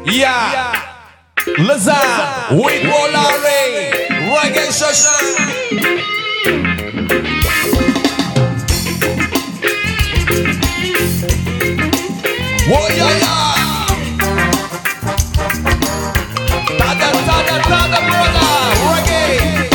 Yeah. Lazan with Wolare. Reggae Session. Whoa, yeah, yeah. Tada, brother. Reggae.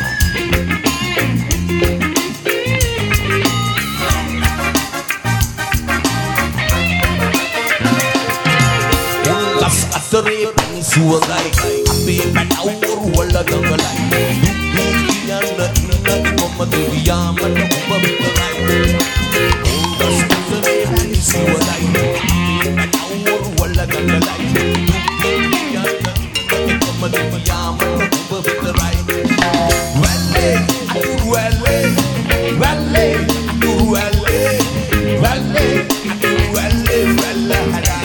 Las atare sualai, api padaur wala dangalai. Dukiyan na ina mamadiyam na umabitarai. Las atare sualai, api padaur wala dangalai. Dukiyan na ina mamadiyam na umabitarai. Wale, atu wale, wale, atu wale, wale, atu wale, wale hadai.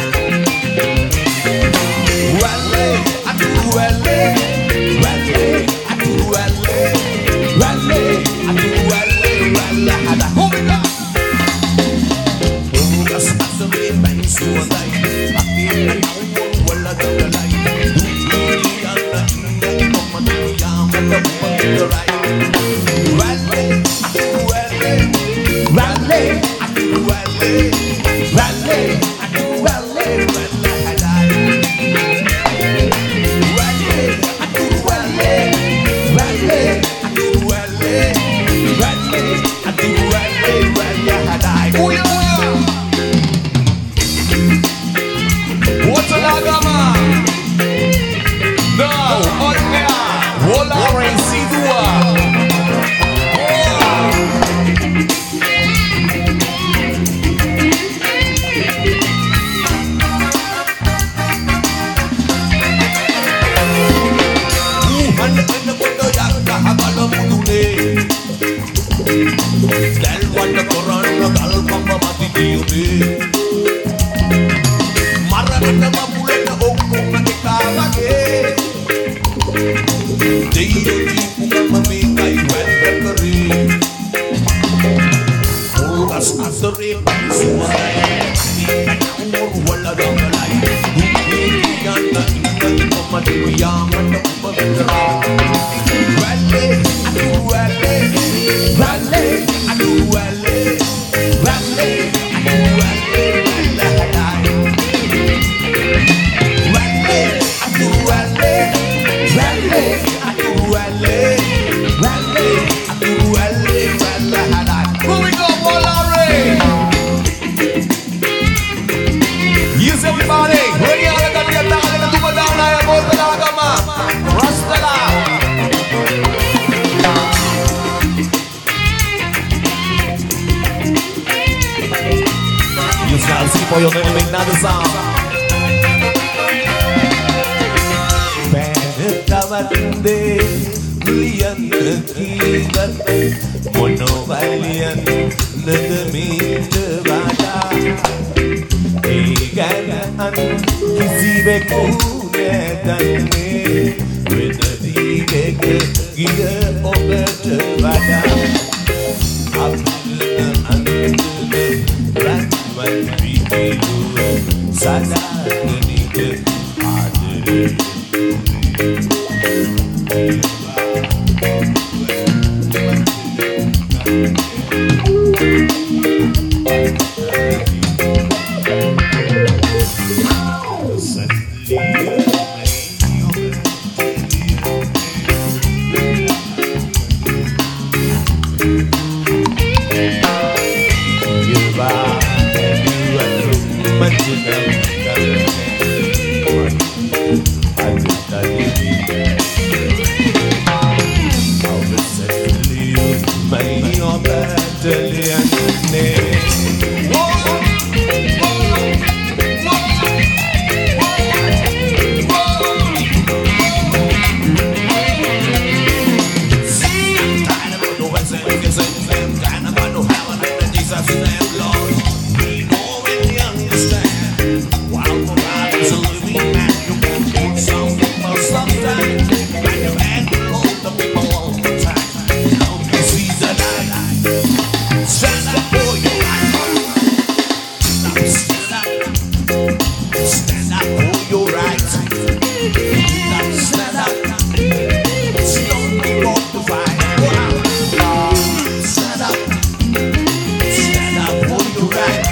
for your rights. Stand up. Don't give up the fight. Stand up. Stand up for your rights.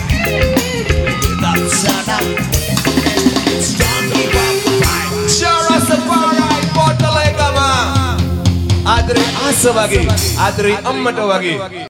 Stand up. Don't give up the fight. Shara Safari, Portalegama. Adri Asa wage, Adri Ammata wage.